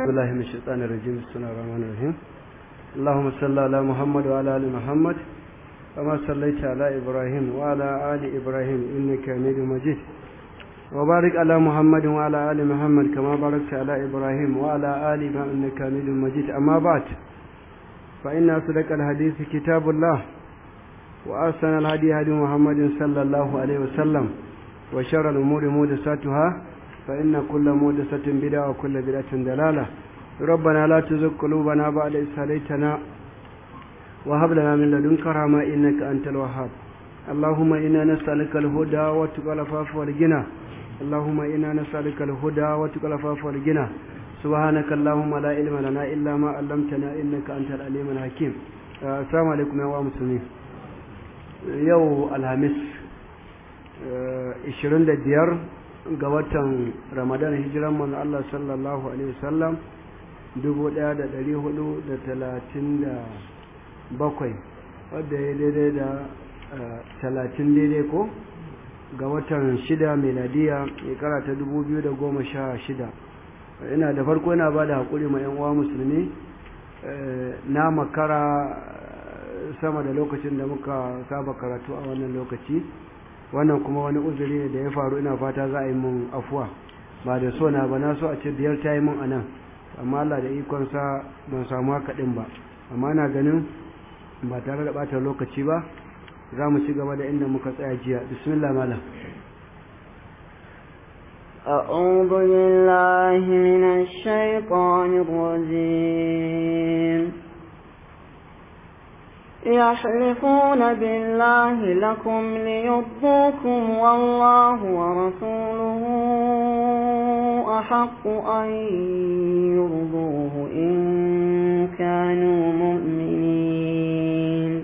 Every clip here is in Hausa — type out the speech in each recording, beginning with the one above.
بالله من الشيطان الرجيم بسم الله الرحمن الرحيم اللهم صل على محمد وعلى ال محمد كما صليت على ابراهيم وعلى ال ابراهيم انك حميد مجيد وبارك على محمد وعلى ال محمد كما باركت على ابراهيم وعلى ال ابراهيم انك حميد مجيد اما بعد فان اصدق الحديث كتاب الله واحسن الهدي هدي محمد صلى الله عليه وسلم وشر الامور محدثاتها فإن كل محدثة بدعة وكل بدعة ضلالة ربنا لا تزغ قلوبنا بعد إذ هديتنا وهب لنا من لدنك رحمة إنك أنت الوهاب اللهم إنا نسألك الهدى والتقى والعفاف والغنى اللهم إنا نسألك الهدى والتقى والعفاف والغنى سبحانك اللهم لا علم لنا إلا ما علمتنا إنك أنت العليم الحكيم السلام عليكم يا مسلمين يوم الخميس 25 ga watan Ramadan hijiran manzo Allah sallallahu alaihi wasallam 1437 wanda ya daidai da 30 daidai ko ga watan 6 miladiya shekara ta 2016 ina da farko ina bada hakuri ma yan uwa musulmi na makara sama da lokacin da muka saba karatu a wannan lokaci wannan kuma wani uzuri ne da ya faru ina fata za a yi mun afuwa ba da so na ba na so a ce biyar ta yi mun anan amma Allah da ikonsa ban samu haka din ba amma na ganin ba tare da bata lokaci ba za mu ci gaba da inda muka tsaya jiya bismillah malam أعوذ بالله من الشيطان الرجيم يحلفون بالله لكم ليرضوكم والله ورسوله أحق أن يرضوه إن كانوا مؤمنين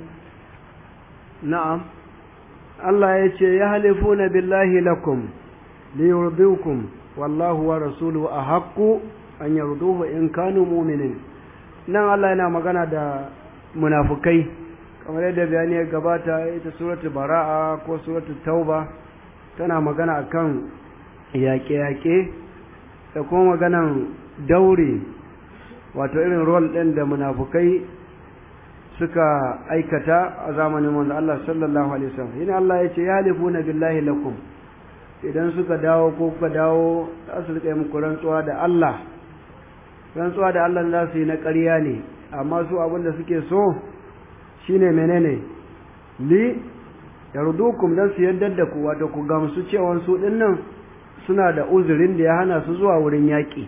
نعم الله يحلفون بالله لكم ليرضوكم والله ورسوله أحق أن يرضوه إن كانوا مؤمنين نعم الله yana magana da munafukai kamar yadda bayani ya gabata ita suratul bara'a ko suratul tauba tana magana akan yaƙe-yaƙe da kuma maganan daure wato irin role ɗin da munafukai suka aikata a zamanin manzo Allah sallallahu alaihi wasallam ina Allah ya ce yahlifuna billahi lakum idan suka dawo ko kuka dawo za su rika muku rantsuwa da Allah rantsuwa da Allah za su yi na ƙarya ne amma su abin da suke so shine menene li yardukum dan su yadda da ku wato ku gamsu cewa su dinnan suna da uzurin da ya hana su zuwa wurin yaki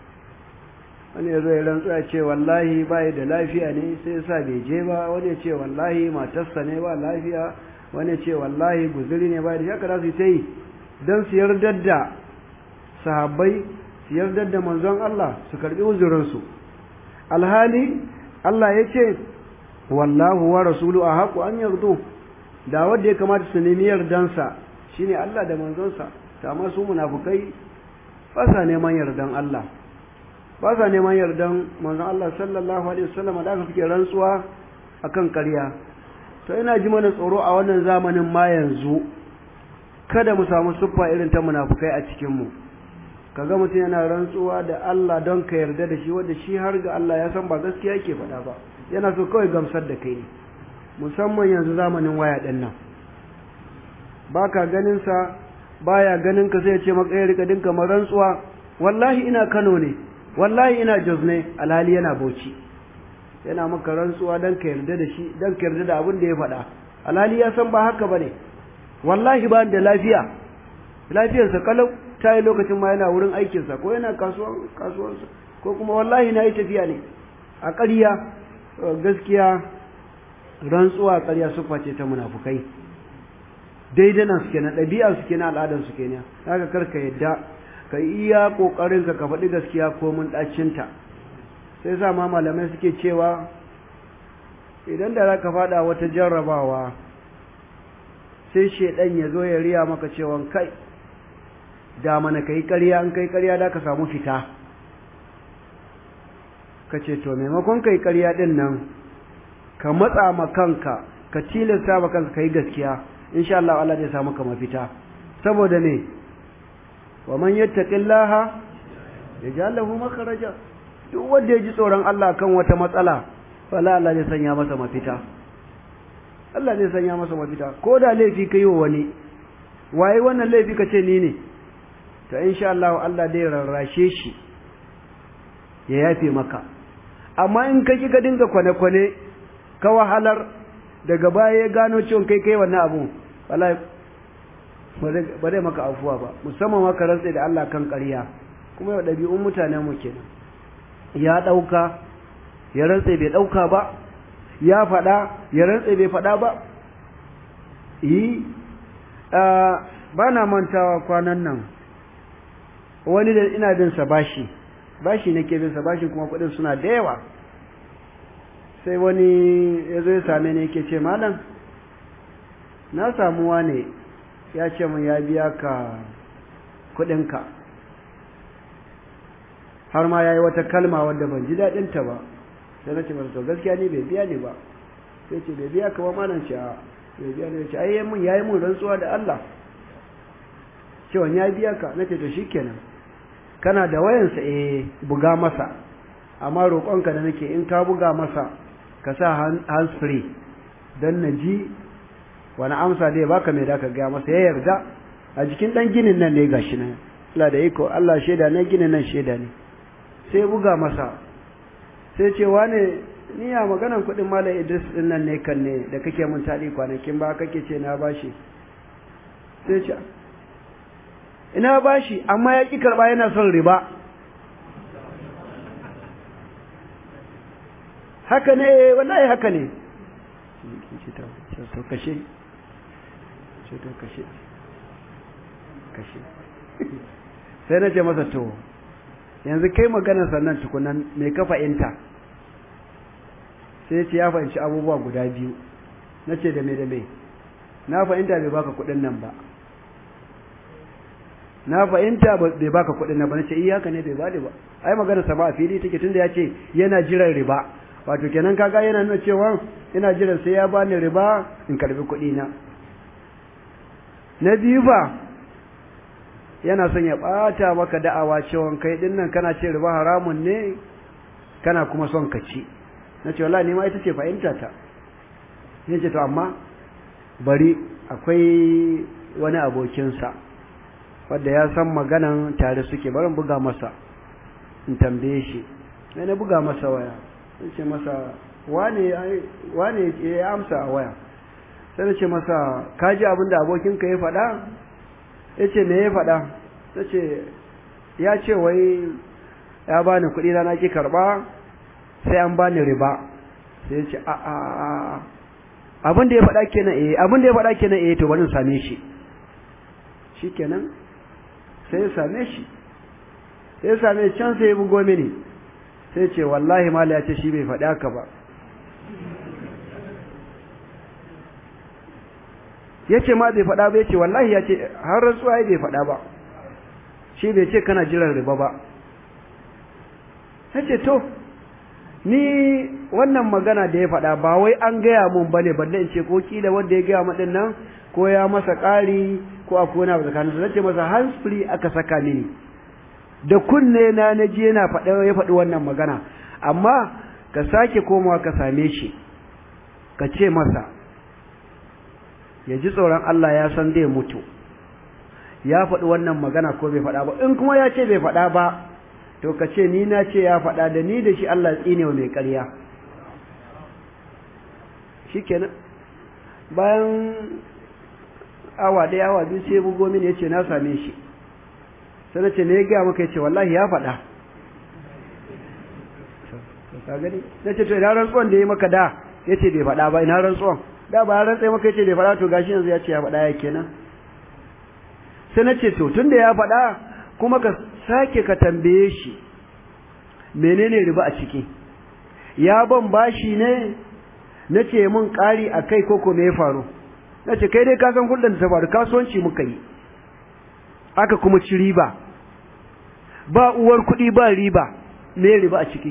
wani yazo ya rantsu ya ce wallahi bai da lafiya ne sai yasa bai je ba wani ya ce wallahi matarsa ne ba lafiya wani ya ce wallahi guzuri ne bai da haka za su yi dan su yarda da sahabbai su yarda da manzon Allah su karbi uzurin su alhali Allah ya ce wallahu wa rasulu ahaqu an yardu da wanda ya kamata su nemi yardansa shine Allah da manzonsa ta amma su munafikai ba sa neman yardan Allah ba sa neman yardan manzon Allah sallallahu alaihi wasallam da aka fike rantsuwa akan ƙarya to ina ji mana tsoro a wannan zamanin ma yanzu kada mu samu siffa irin ta munafikai a cikin mu kaga mutum yana rantsuwa da Allah don ka yarda da shi wanda shi har ga Allah ya san ba gaskiya yake faɗa ba yana so kawai gamsar da kai ne musamman yanzu zamanin waya ɗin nan baka ganin sa baya ganin ka sai ya ce maka ya rika dinka rantsuwa wallahi ina Kano ne wallahi ina Jos ne alhali yana Bauchi yana maka rantsuwa don ka yarda da shi don ka yarda da abin da ya faɗa alhali ya san ba haka bane wallahi ba da lafiya lafiyarsa kalau ta yi lokacin ma yana wurin aikinsa ko yana kasuwarsa ko kuma wallahi na yi tafiya ne a ƙarya gaskiya rantsuwa ƙarya sufa ce ta munafukai daidanan suke na ɗabi'a suke na al'adar suke ne haka karka yadda ka iya ƙoƙarin ka faɗi gaskiya ko mun ɗacinta sai sa ma malamai suke cewa idan da za ka faɗa wata jarrabawa sai shedan ya zo ya riya maka cewa kai da mana kai ƙarya in kai ƙarya da ka samu fita ka ce to maimakon kai ƙarya din nan ka matsa ma kanka ka tilasta ma kanka kai gaskiya insha Allah Allah zai samu ka mafita saboda me wa man yattaqillaha yaj'al lahu makhraja duk wanda ya ji tsoron Allah kan wata matsala wala Allah zai sanya masa mafita Allah zai sanya masa mafita ko da laifi kai wa wani waye wannan laifi ka ce ni ne to insha Allah Allah zai rarrashe shi ya yafe maka amma in kai kika dinga kwane-kwane ka wahalar daga baya ya gano cewa kai wannan abu wallahi ba zai maka afuwa ba musamman maka rantsa da Allah kan ƙarya kuma yau ɗabi'un mutanen mu kenan ya ɗauka ya rantsa bai ɗauka ba ya faɗa ya rantsa bai faɗa ba ba na mantawa kwanan nan wani da ina bin sa bashi nake bin sa bashi kuma kuɗin suna da yawa sai wani ya zo ya same ni yake ce malam na samu wane ya ce mun ya biya ka kuɗinka har ma ya yi wata kalma wadda ban ji daɗinta ba sai na ce masa to gaskiya ni bai biya ni ba sai ce bai biya ka ba malam ce a bai biya ni ce ai ya yi mun rantsuwa da Allah cewa ya biya ka na ce to shikenan kana da wayansa buga masa amma roƙonka da nake in ka buga masa ka sa hands free don na ji wani amsa da ya baka mai da ka gaya masa ya yarda a jikin ɗan ginin nan ne gashi nan Allah da iko Allah shaida ne ginin nan shaida ne sai buga masa sai ce wane ni ya maganan kuɗin Malam Idris din nan ne kan ne da kake mun tadi kwanakin ba kake ce na bashi sai ce ina bashi amma ya ki karba yana son riba haka ne wallahi haka ne to kashe sai na ce masa to yanzu kai maganar sannan tukunan me ka fahimta sai ce ya fahimci abubuwa guda biyu na ce da me na fahimta bai baka kuɗin nan ba na fahimta bai baka kuɗin nan ba na ce haka ne bai bada ba ai maganar sa ba a fili take tunda ya ce yana jiran riba wato kenan kaga yana nuna cewa ina jiran sai ya bani riba in karbi kuɗi na biyu ba yana son ya ɓata maka da'awa cewa kai din nan kana ce riba haramun ne kana kuma son ka ci na ce wallahi ni ma ita ce fahimta ta ya ce to amma bari akwai wani abokinsa wadda ya san maganan tare suke barin buga masa in tambaye shi sai na buga masa waya in ce masa wane ya amsa a waya sai na ce masa ka ji abin da abokinka ya faɗa ya ce me ya faɗa ta ce ya ce wai ya bani kuɗi na ki karɓa sai an bani riba sai ya ce abin da ya faɗa kenan to bari in same shi shikenan sai ya same shi sai ya same can sai ya bugo mini sai ce wallahi mala ya ce shi bai faɗa ka ba ya ce ma bai faɗa ba ya ce wallahi ya ce har rantsuwa bai faɗa ba shi bai ce kana jiran riba ba ya ce to ni wannan magana da ya faɗa ba wai an gaya mun bane balle in ce ko kila wanda ya gaya maɗin nan ko ya masa ƙari ko a kona ba tsakanin su nace masa hands free aka saka mini da kunne na naji yana ya faɗi wannan magana amma ka sake komawa ka same shi ka ce masa ya ji tsoron Allah ya san zai mutu ya faɗi wannan magana ko bai faɗa ba in kuma ya ce bai faɗa ba to ka ce ni na ce ya faɗa da ni da shi Allah tsine wa mai ƙarya shikenan bayan awa ɗaya awa biyu sai bugo mini ya ce na same shi sai na ce ne ya gaya maka ya ce wallahi ya faɗa na ce to ina rantsuwan da ya maka da ya ce bai faɗa ba ina rantsuwan da ba ya rantsa maka ya ce bai faɗa to gashi yanzu ya ce ya faɗa ya kenan sai na ce to tun da ya faɗa kuma ka sake ka tambaye shi menene riba a ciki ya ban bashi ne na ce mun ƙari a kai koko me ya faru na ce kai dai ka san hulɗar da ta faru kasuwanci muka yi aka kuma ci riba ba uwar kuɗi ba riba me riba a ciki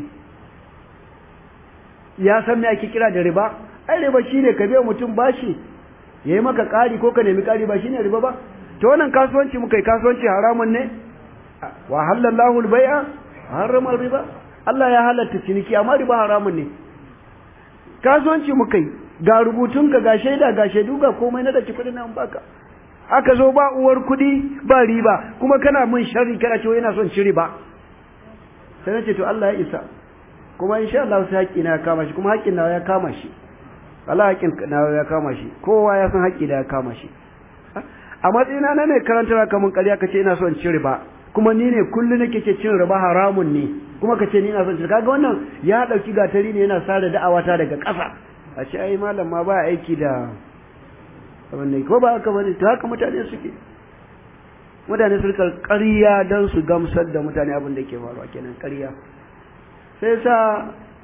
ya san me ake kira da riba ai riba shine ka biya mutum bashi yayi maka ƙari ko ka nemi ƙari ba shine riba ba to wannan kasuwanci muka yi kasuwanci haramun ne wa halallahu al-bai'a harrama riba Allah ya halatta ciniki amma riba haramun ne kasuwanci muka yi ga rubutunka ga shaida ga shaidu ga komai na daki kudin nan baka aka zo ba uwar kudi ba riba kuma kana mun sharri kana cewa yana son ci riba sai nace to Allah ya isa kuma insha Allah sai haƙƙi na ya kama shi kuma haƙƙin nawa ya kama shi Allah haƙƙin nawa ya kama shi kowa ya san haƙƙi da ya kama shi a matsayina na ne karantar ka mun ƙarya kace ina son ci riba kuma ni ne kullu nake ce cin riba haramun ne kuma kace ni ina son ci kaga wannan ya dauki gatari ne yana sare da'awata daga ƙasa a ce ai malam ma ba aiki da wannan ko ba haka bane to haka mutane suke mutane su rika ƙarya dan su gamsar da mutane abin da ke faruwa kenan ƙarya sai sa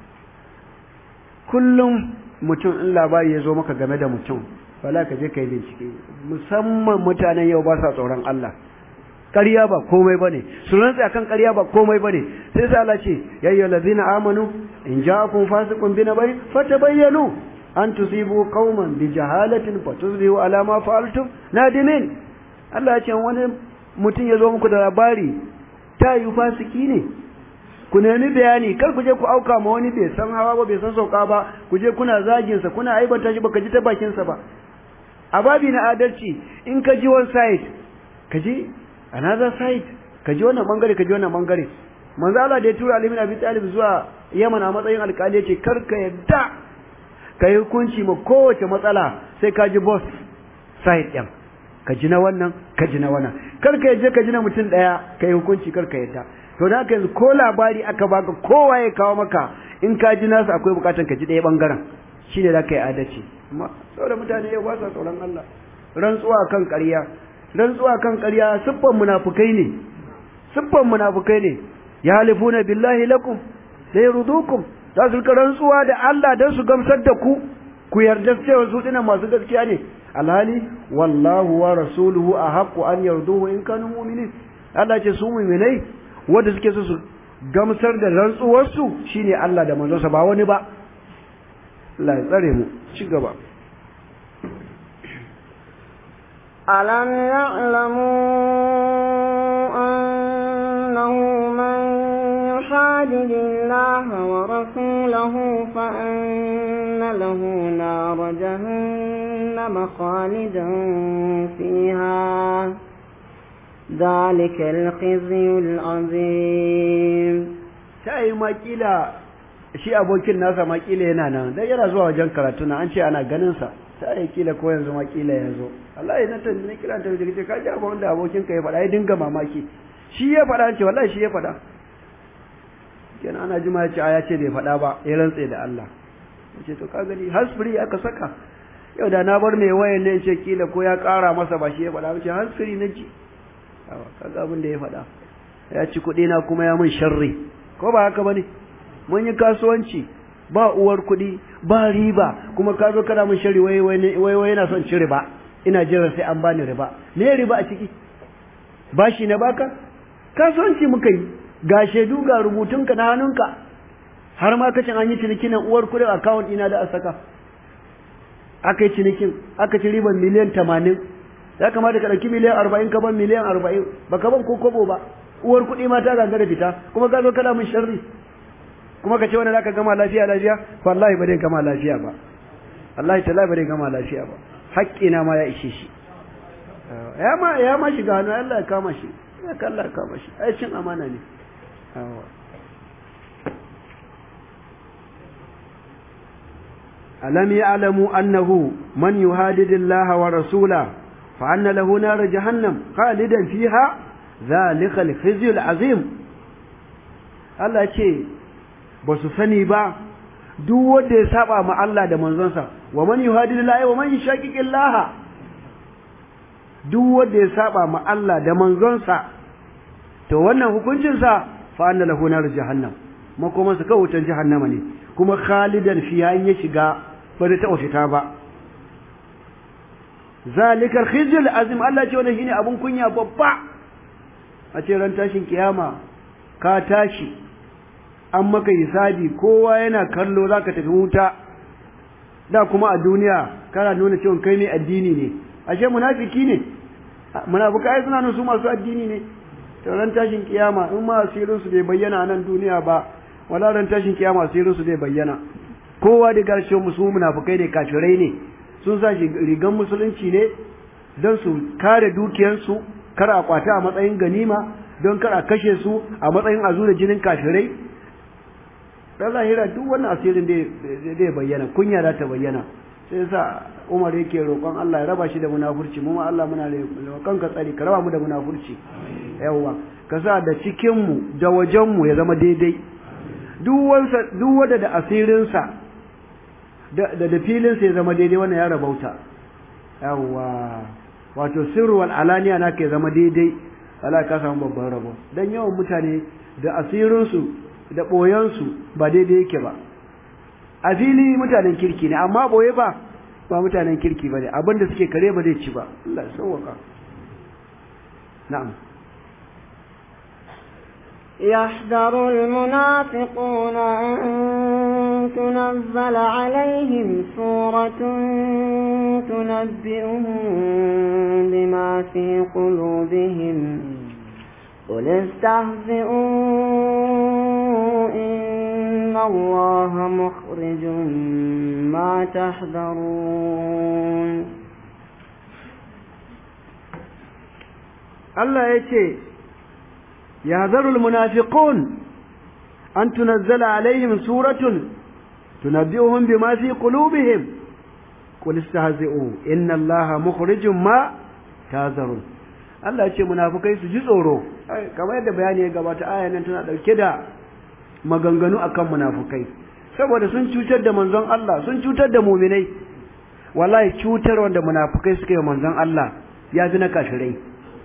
kullum mutum in labari ya zo maka game da mutum wala ka je kai bincike musamman mutanen yau ba sa tsoron Allah ƙarya ba komai bane su rantsa akan ƙarya ba komai bane sai sa Allah ce ya ayyuhal ladzina amanu in ja'akum fasiqun binabayn fatabayyanu an tusibu qauman bi jahalatin fatusbihu ala ma fa'altum nadimin Allah ya ce wani mutum ya zo muku da labari ta yi fasiki ne ku nemi bayani kar ku je ku auka ma wani bai san hawa ba bai san sauka ba ku je kuna zagin sa kuna aibanta shi baka ji ta bakin sa ba a babi na adalci in ka ji one side ka ji another side ka ji wannan bangare ka ji wannan bangare manzo Allah da ya tura Ali bin Abi Talib zuwa Yaman a matsayin alƙali yace kar ka yadda ka yi hukunci ma kowace matsala sai ka ji boss side ɗin ka ji na wannan ka ji na wannan kar ka yadda ka ji na mutum ɗaya ka yi hukunci kar ka yadda to da haka yanzu ko labari aka baka kowa ya kawo maka in ka ji nasu akwai bukatar ka ji ɗaya bangaren shine za ka yi adalci amma saboda mutane yau ba sa tsoron Allah rantsuwa kan ƙarya rantsuwa kan ƙarya siffan munafukai ne ya halifuna billahi lakum la yurdukum za su rika rantsuwa da Allah don su gamsar da ku yarda cewa su dinan masu gaskiya ne alhali wallahu wa rasuluhu ahaqqu an yarduhu in kanu mu'minin Allah ce su mu'minai wanda suke so su gamsar da rantsuwar su shine Allah da manzonsa ba wani ba Allah ya tsare mu ci gaba alam ya'lamu annahu man يحادد الله ورسوله فأن له نار جهنم خالدا فيها ذلك الخزي العظيم sai makila shi abokin nasa makila yana nan dan yana zuwa wajen karatu na an ce ana ganin sa sai kila ko yanzu makila yazo wallahi na tantance ne kira ta wajen ka ji abin da abokin ka ya faɗa ya dinga mamaki shi ya faɗa ce wallahi shi ya faɗa kenan ana jima ya ce aya ce bai faɗa ba ya rantse da Allah yace to ka gani hasfiri aka saka yau da na bar mai wayan ne ce kila ko ya ƙara masa ba shi ya faɗa ce hasfiri na ji kaga abin da ya faɗa ya ci kuɗi na kuma ya mun sharri ko ba haka bane mun yi kasuwanci ba uwar kuɗi ba riba kuma ka zo kana mun sharri wai yana son ci riba ina jira sai an bani riba me riba a ciki bashi na baka kasuwanci muka yi ga shaidu ga rubutunka na hannunka har ma kacin an yi cinikin nan uwar kudin account ina da a saka aka yi cinikin aka ci riban miliyan 80 ya kamata ka ɗauki miliyan 40 ka ban miliyan 40 baka ban ko kobo ba uwar kudi ma ta gangara fita kuma ka zo kana mun sharri kuma ka ce wani zaka gama lafiya wallahi ba dai gama lafiya ba wallahi tallahi ba dai gama lafiya ba haƙƙina ma ya ishe shi ya ma shiga hannu Allah ya kama shi ya kalla kama shi ai cin amana ne ألم يعلموا أنه من يهادد الله ورسوله فأن له نار جهنم خالدا فيها ذلك الخزي العظيم Allah ce ba su sani ba duk wanda ya saba ma Allah da manzonsa wa man yuhadidillahi wa man yushaqiqillaha duk wanda ya saba ma Allah da manzonsa to wannan hukuncin sa fa anna lahu nar jahannam makoman sa kawutan jahannama ne kuma khalidan fiha in ya shiga ba da taɓa fita ba zalikal khizyul azim Allah ce wannan shine abun kunya babba a ce ran tashin kiyama ka tashi an maka hisabi kowa yana kallo zaka tafi wuta da kuma a duniya kana nuna cewa kai ne addini ne ashe munafiki ne munafikai suna nuna su masu addini ne to ran tashin kiyama in ma asirin su bai bayyana nan duniya ba wala ran tashin kiyama asirin su zai bayyana kowa da garshen musu munafikai ne kafirai ne sun sa shi rigan musulunci ne don su kare dukiyarsu kar a kwata a matsayin ganima don kar a kashe su a matsayin azu da jinin kafirai dan lahira duk wannan asirin da bayyana kunya za ta bayyana sai yasa Umar yake roƙon Allah ya raba shi da munafurci mu ma Allah muna roƙon ka tsari ka raba mu da munafurci yawa ka sa da cikin mu da wajen mu ya zama daidai duk wanda da asirin sa da filin sa ya zama daidai wannan ya rabauta yawa wato sirru wal alaniya naka ya zama daidai Allah ka samu babban rabo dan yawan mutane da asirin su da boyan su ba daidai yake ba a fili mutanen kirki ne amma boye ba mutanen kirki bane abinda suke kare ba zai ci ba Allah ya sauwaka na'am يحذر المنافقون أن تنزل عليهم سورة تنبئهم بما في قلوبهم قل استهزئوا إن الله مخرج ما تحذرون الله يتي يحذر المنافقون أن تنزل عليهم سورة تنبئهم بما في قلوبهم قل استهزئوا إن الله مخرج ما تحذرون Allah ce munafukai su ji tsoro kamar yadda bayani ya gabata ayan nan tana dauke da maganganu akan munafukai saboda sun cutar da manzon Allah sun cutar da mu'minai wallahi cutar wanda munafukai suka yi manzon Allah ya fi na kafirai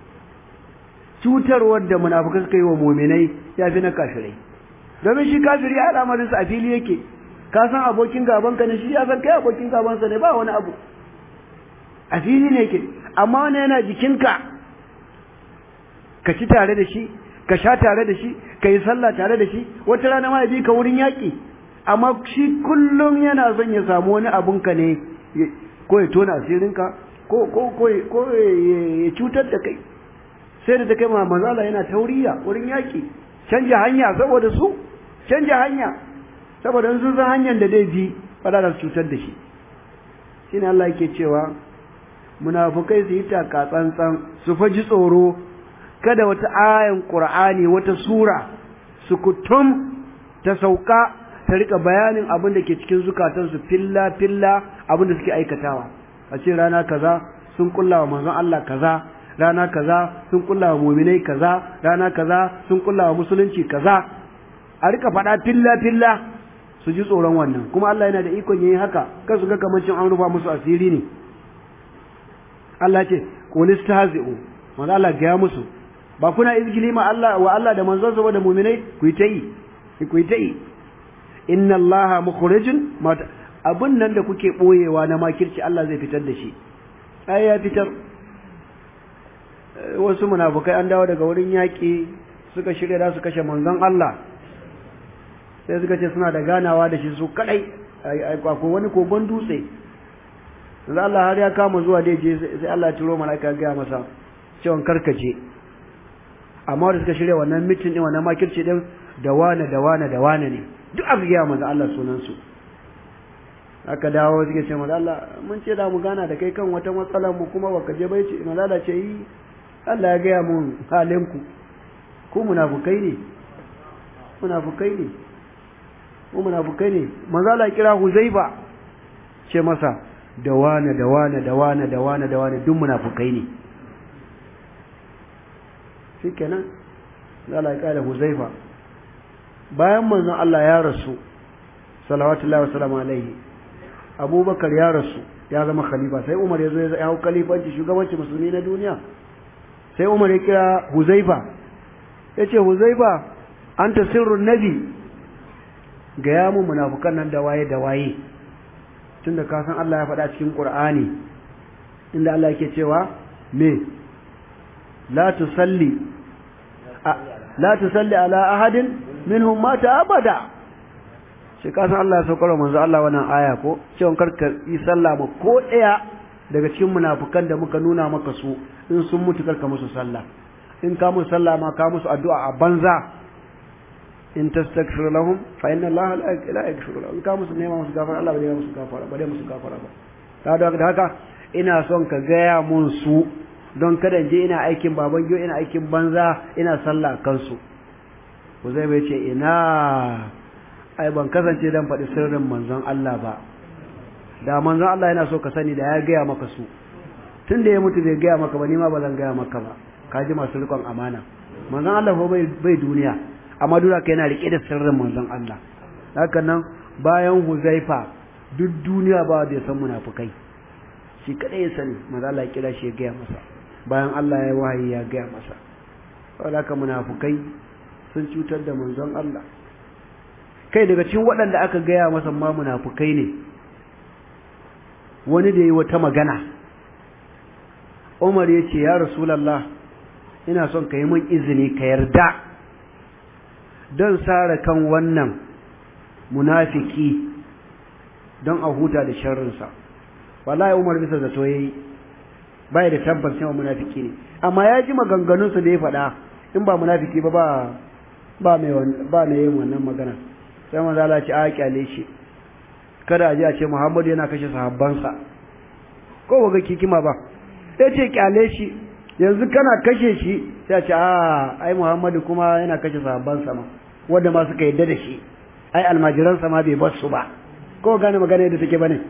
cutar wanda munafukai suka yi wa mu'minai ya fi na kafirai domin shi kafiri ya al'amarin sa a fili yake ka san abokin gaban ka ne shi ya san kai abokin gaban sa ne ba wani abu a fili ne yake amma wani yana jikinka ka ci tare da shi ka sha tare da shi ka yi sallah tare da shi wata rana ma ya bi ka wurin yaƙi amma shi kullum yana son ya samu wani abunka ne ko ya tona asirinka ko ya cutar da kai sai da ta kai ma manzala yana tauriya wurin yaƙi canja hanya saboda su canja hanya saboda sun san hanyar da zai bi ba za su cutar da shi shine Allah yake cewa munafukai su yi taka tsantsan su faji tsoro kada wata ayan Qur'ani wata sura su kutum ta sauka ta rika bayanin abin da ke cikin zukatansu filla filla abin da suke aikatawa a ce rana kaza sun kullawa manzon Allah kaza rana kaza sun kullawa mu'minai kaza rana kaza sun kullawa musulunci kaza a rika faɗa filla filla su ji tsoron wannan kuma Allah yana da ikon yin haka kar su ga kamar cin an rufa musu asiri ne Allah ce qul istahzi'u manzo Allah ga musu ba kuna izgili ma Allah wa Allah da manzon sa da mu'minai ku yi ta yi inna Allah mukhrijun abun nan da kuke boyewa na makirci Allah zai fitar da shi ai ya fitar wasu munafukai an dawo daga wurin yaki suka shirya da su kashe manzon Allah sai suka ce suna da ganawa da shi su kadai ko wani kogon dutse yanzu Allah har ya kama zuwa da je sai Allah ya turo malaika ga masa cewa karkace amma da suka shirya wannan mitin din wannan makirci din da wane ne duk aka ga manzo Allah sunan su aka dawo suke ce manzo Allah mun ce da mu gana da kai kan wata matsalar mu kuma baka je bai ce manzo Allah ce yi Allah ya ga mun halin ku munafukai ne manzo Allah kira Huzaifa ce masa da wane duk munafukai ne shikenan Allah ya kare Huzaifa bayan manzon Allah ya rasu salawatullahi wassalamu alaihi Abubakar ya rasu ya zama khalifa sai Umar ya zo ya hau khalifanci shugabanci musulmi na duniya sai Umar ya kira Huzaifa yace Huzaifa anta sirrun nabi ga ya mu munafukan nan da waye tunda ka san Allah ya faɗa cikin Qur'ani inda Allah yake cewa me la tusalli ala ahadin minhum mata abada shi ka san Allah ya saukar manzo Allah wannan aya ko cewa karka yi sallah ma ko daya daga cikin munafukan da muka nuna maka su in sun mutu karka musu sallah in ka musu sallah ma ka musu addu'a a banza in tastaghfir lahum fa inna Allah la yaghfiru lahum ka musu nema musu gafara Allah ba zai musu gafara ba dai musu gafara ba da haka ina son ka gaya mun su don kada je ina aikin baban giyo ina aikin banza ina sallah kansu ko zai bai ce ina ai ban kasance dan faɗi sirrin manzon Allah ba da manzon Allah yana so ka sani da ya gaya maka su tunda ya mutu bai gaya maka ba ni ma ba zan gaya maka ba ka ji masu rikon amana manzon Allah ko bai duniya amma duk haka yana rike da sirrin manzon Allah haka nan bayan Huzaifa duk duniya ba da ya san munafikai shi kadai ya sani manzon Allah ya kira shi ya gaya masa bayan Allah ya wahayi ya gaya masa saboda haka munafikai sun cutar da manzon Allah kai daga cikin waɗanda aka gaya masa ma munafikai ne wani da yi wata magana Umar ya ce ya Rasulullah ina son ka yi min izini ka yarda don sare kan wannan munafiki don a huta da sharrinsa wallahi Umar bisa zato yayi bai da tabbas cewa munafiki ne amma ya ji maganganunsa da ya faɗa in ba munafiki ba mai yin wannan magana sai manzo Allah ce a kyale shi kada a ji a ce Muhammadu yana kashe sahabbansa ko ba ga kikima ba sai ce kyale shi yanzu kana kashe shi sai a ce ai Muhammadu kuma yana kashe sahabbansa ma wanda ma suka yadda da shi ai almajiransa ma bai bar su ba ko gane magana yadda take bane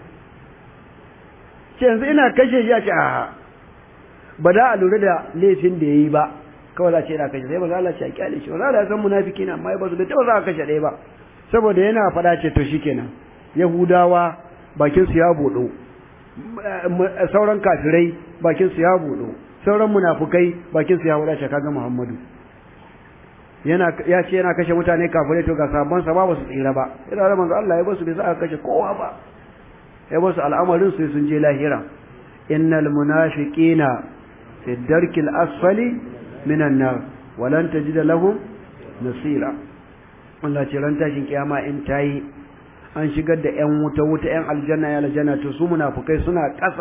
ce yanzu ina kashe shi a ce ba da a lura da laifin da yayi ba kawai za a ce ina kashe sai ba za a ce a kyale shi ba za a san munafiki na amma ba su da ta za a kashe ɗaya ba saboda yana faɗa ce to shikenan Yahudawa bakin su ya bodo sauran kafirai bakin su ya bodo sauran munafukai bakin su ya wadace kaga Muhammadu ya ce yana kashe mutane kafirai to ga sabon sa ba su tsira ba ina da manzo Allah ya basu bai za kashe kowa ba ya basu al'amarin su sun je lahira innal munafiqina fi darkil asfali minan nar walan tajida lahum nasira Allah ce ran tashin kiyama in tayi an shigar da ƴan wuta ƴan aljanna ya aljanna to su munafukai suna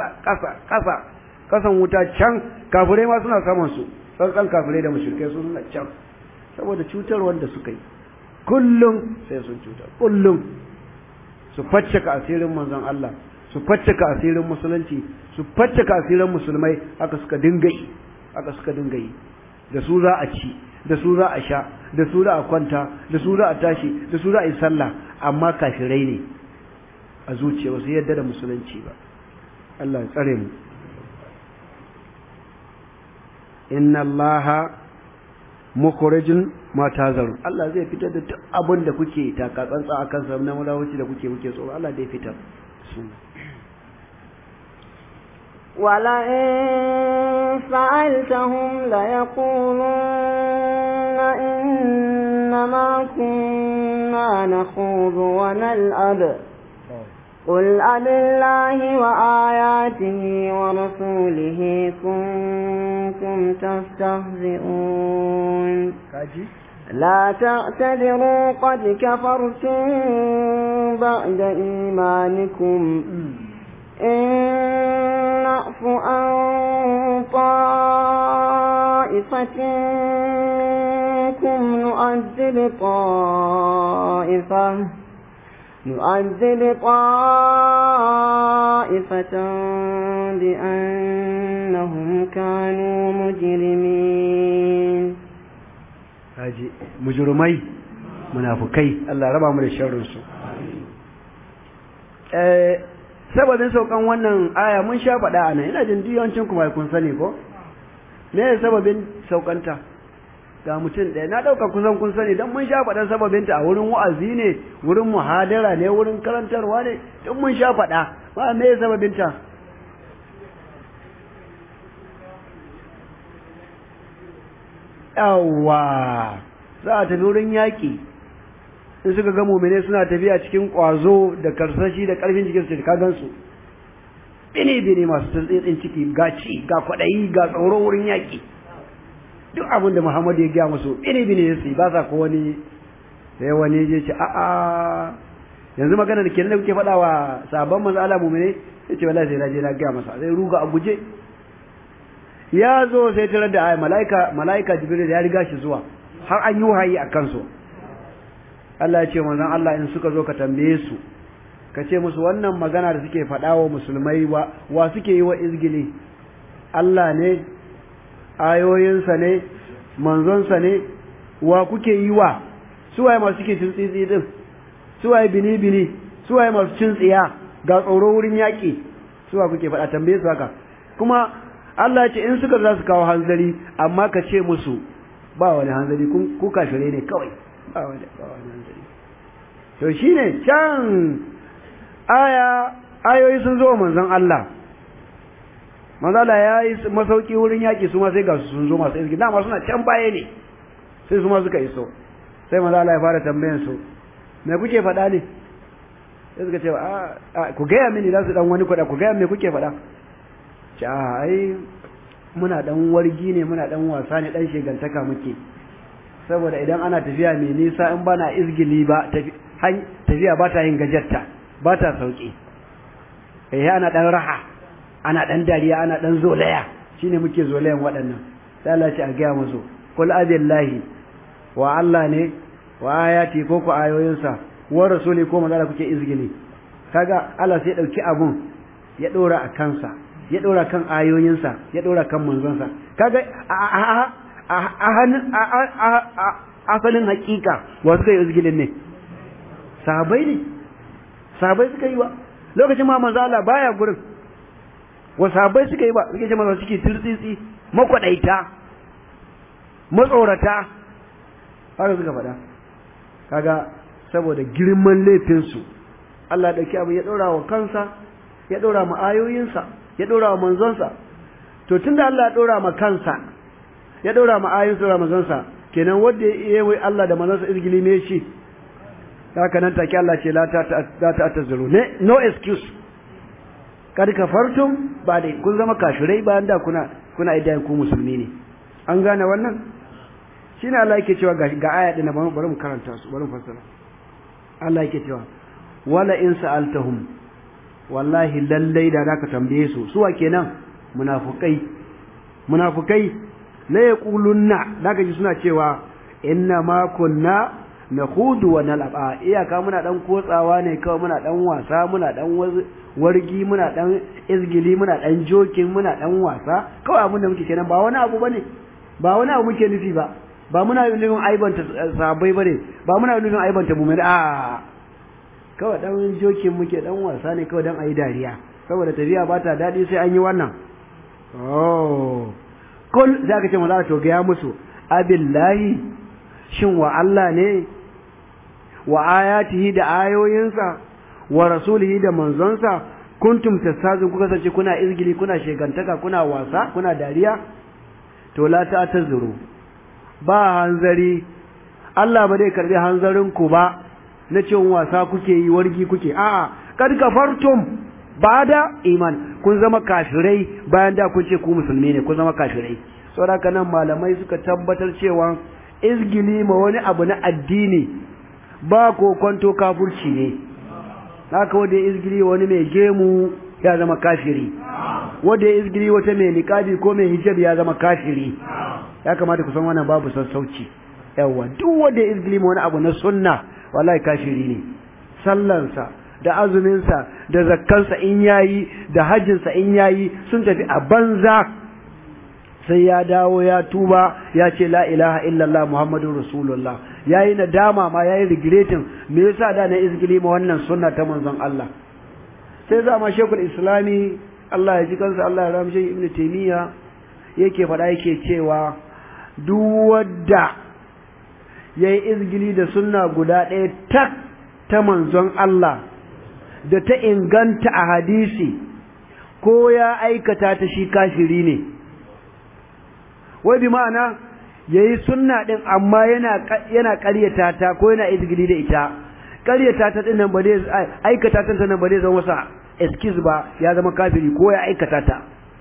kasan wuta can kafirai ma suna saman su san kafirai da mushrikai su suna can saboda cutar wanda suka yi kullum sai sun cutar kullum su faccaka asirin manzon Allah su faccaka asirin musulunci su faccaka asirin musulmai haka suka dinga yi da su za a ci da su za a sha da su za a kwanta da su za a tashi da su za a yi sallah amma kafirai ne a zuciya wasu yadda da musulunci ba Allah ya tsare mu inna allaha mukhrijun ma tazaru Allah zai fitar da duk abin da kuke takatsantsa akan sa na mulawaci da kuke tsoro Allah zai fitar ولئن سألتهم ليقولن إنما كنا نخوض ونلعب قل أبالله وآياته ورسوله كنتم تستهزئون لا تعتذروا قد كفرتم بعد إيمانكم إن نعف عن طائفة منكم نؤذب طائفة بأنهم كانوا مجرمين haji mujrimai munafukai Allah raba mu da sharrin su sababin saukan wannan aya mun sha faɗa a nan ina jin diyancin kuma kun sani ko me ne sababin saukanta ga mutum ɗaya na ɗauka kusan kun sani don mun sha faɗa sababinta a wurin wa'azi ne wurin muhadara ne wurin karantarwa ne don mun sha faɗa ba me sababinta yawwa za a tafi wurin yaƙi in suka ga mu'mine suna tafiya cikin ƙwazo da karsashi da ƙarfin jikin su ka gansu bine masu tsintsin ciki ga ci ga kwaɗayi ga tsoro wurin yaƙi duk abin da Muhammadu ya gaya musu bine su ba sa ko wani sai wani je ce a'a yanzu magana da kenan da kuke faɗa wa sabon manzo Allah mu'mine yace wallahi sai na je na gaya masa sai ruga a guje ya zo sai tarar da malaika Jibril ya riga shi zuwa har an yi wahayi a kansu Allah ya ce manzon Allah in suka zo ka tambaye su ka ce musu wannan magana da suke faɗa wa musulmai wa suke yi wa izgili Allah ne ayoyinsa ne manzonsa ne wa kuke yi wa suwaye masu suke cin tsitsi din suwaye bini suwaye masu cin tsiya ga tsoro wurin yaƙi suwa kuke faɗa tambaye su haka kuma Allah ya ce in suka za su kawo hanzari amma ka ce musu ba wani hanzari ku kafire ne kawai ba wani hanzari to shine can ayoyi sun zo manzon Allah manzon Allah ya yi masauki wurin yaƙi su ma sai ga su sun zo masu izgi dama suna can baye ne sai su ma suka iso sai manzon Allah ya fara tambayan su me kuke faɗa ne sai suka ce ku gaya mini za su dan wani kuɗa ku gaya me kuke faɗa ce ai muna dan wargi ne muna dan wasa ne dan shegantaka muke saboda idan ana tafiya mai nisa in bana izgili ba tafiya ba ta yin gajarta ba ta sauki ana dan raha ana dan dariya ana dan zolaya shine muke zolayan waɗannan sai Allah ce a gaya musu kul abillahi wa Allah ne wa ayati ko ku ayoyinsa wa rasuli ko manzo kuke izgili kaga Allah sai dauki abun ya dora a kansa ya dora kan ayoyinsa ya dora kan manzonsa kaga asalin hakika wa suka yi izgilin ne sahabbai suka yi wa lokacin ma manzo Allah baya gurin wa sahabbai suka yi ba suke jama'a suke tirtsitsi makwadaita matsorata haka suka faɗa kaga saboda girman laifinsu Allah ya dauki abu ya dora wa kansa ya dora ma ayoyinsa ya dora wa manzonsa to tunda Allah ya dora ma kansa ya dora ma ayoyinsa da manzonsa kenan wanda ya yi Allah da manzonsa izgili ne shi haka nan take Allah ce la ta tazuru ne no excuse kad kafartum ba dai kun zama kafirai bayan da kuna idan ku musulmi ne an gane wannan shine Allah yake cewa ga aya din bari mu karanta su bari mu fassara Allah yake cewa wala in sa'altahum wallahi lallai da zaka tambaye su suwa kenan munafukai la yaqulunna zaka ji suna cewa inna ma kunna nakhudu wa nal'aba iyaka muna dan kotsawa ne kawai muna dan wasa muna dan wargi muna dan izgili muna dan jokin muna dan wasa kawai abin da muke kenan ba wani abu bane ba wani abu muke nufi ba muna nufin aibanta sahabbai bane ba muna nufin aibanta mu'min kawai dan jokin muke dan wasa ne kawai dan ayi dariya saboda tafiya ba ta dadi sai an yi wannan kul zaka ce maza to ga ya musu abillahi shin wa Allah ne wa ayatihi da ayoyinsa wa rasulihi da manzonsa kuntum tasazun kuka sace kuna izgili kuna shegantaka kuna wasa kuna dariya to la ta tazuru ba hanzari Allah ba zai karbi hanzarin ku ba na cewa wasa kuke yi wargi kuke a'a kad kafartum bada iman kun zama kafirai bayan da kun ce ku musulmi ne kun zama kafirai saboda nan malamai suka tabbatar cewa izgili ma wani abu na addini ba ko kwanto kafirci ne haka wanda izgili wani mai gemu ya zama kafiri wanda izgili wata mai niqabi ko mai hijab ya zama kafiri ya kamata ku san wannan babu sassauci yawa duk wanda izgili ma wani abu na sunna wallahi kafiri ne sallansa da azuminsa da zakkansa in yayi da hajjinsa in yayi sun tafi a banza sai ya dawo ya tuba ya ce la ilaha illallah muhammadur rasulullah yayi nadama ma yayi regretting me yasa da na izgili ma wannan sunna ta manzon Allah sai zama shekul islami Allah ya ji kansa Allah ya ramshe ibnu taymiya yake faɗa yake cewa duk wanda yayi izgili da sunna guda ɗaya tak ta manzon Allah da ta inganta a hadisi ko ya aikata ta shi kafiri ne wai bi ma'ana yayi sunna din amma yana ƙaryata ta ko yana izgili da ita ƙaryata ta din nan ba dai aikata ta nan ba dai zama masa excuse ba ya zama kafiri ko ya aikata ta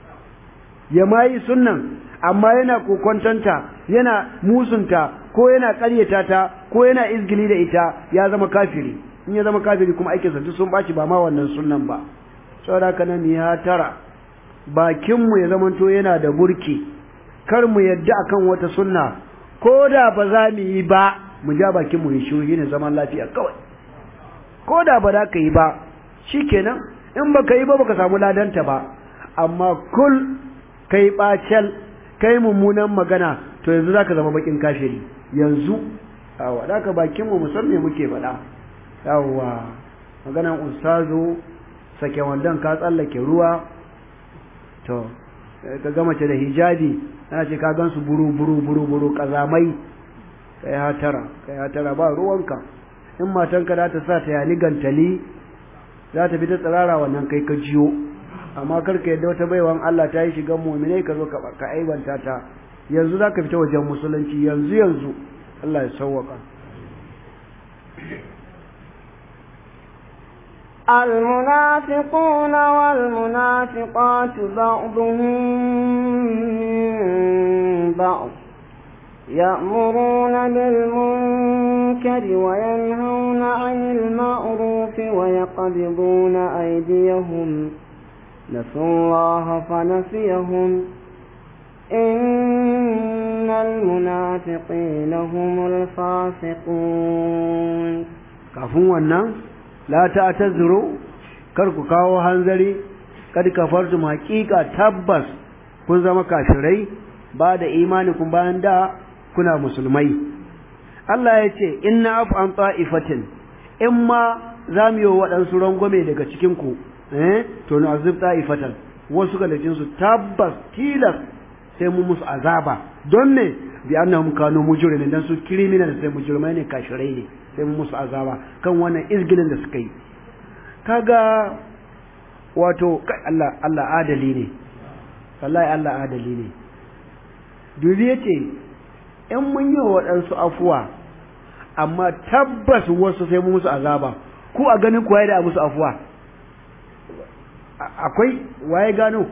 ya mai sunnan amma yana kokontanta yana musunta ko yana ƙaryata ta ko yana izgili da ita ya zama kafiri in ya zama kafiri kuma aikinsa duk sun baci ba ma wannan sunnan ba saboda haka nan ya tara bakinmu ya zamanto yana da burki kar mu yadda akan wata sunna ko da ba za mu yi ba mu ja bakin mu shiru ne zaman lafiya kawai ko da ba za ka yi ba shikenan in baka yi ba baka samu ladanta ba amma kul kai bacel kai mummunan magana to yanzu zaka zama bakin kafiri yanzu yawa da ka bakin mu musamman muke faɗa yawa maganan ustazo sake wandan ka tsallake ruwa to ka ga mace da hijabi ana ce ka gansu buru kazamai kai hatara ba ruwanka in matanka za ta sa ta yani gantali za ta fi ta tsirara wannan kai ka jiyo amma karka yadda wata baiwan Allah ta yi shigan mu'minai ka zo ka aibanta ta yanzu za ka fita wajen musulunci yanzu Allah ya sauwaka المنافقون والمنافقات بعضهم من بعض يأمرون بالمنكر وينهون عن المعروف ويقبضون أيديهم نسوا الله فنسيهم إن المنافقين هم الفاسقون كفوا الناس لا تعتذروا كركو كاو هنزري قد كفرتم حقيقة تبس kun zama kafirai ba da imanikun bayan da kuna musulmai Allah ya ce inna afu an ta'ifatin in ma za mu yi waɗansu rangwame daga cikinku to na azib ta'ifatan wasu galajinsu tabbas tilas sai mu musu azaba don ne bi annahum kanu mujrimin dan su criminal sai mujrimai ne kashirai ne sai mu musu azaba kan wannan izgilin da suka yi kaga wato Allah adali ne wallahi Allah adali ne dubi yace in mun yi waɗansu afuwa amma tabbas wasu sai mu musu azaba ku a ganin ku yayi da musu afuwa akwai waye gano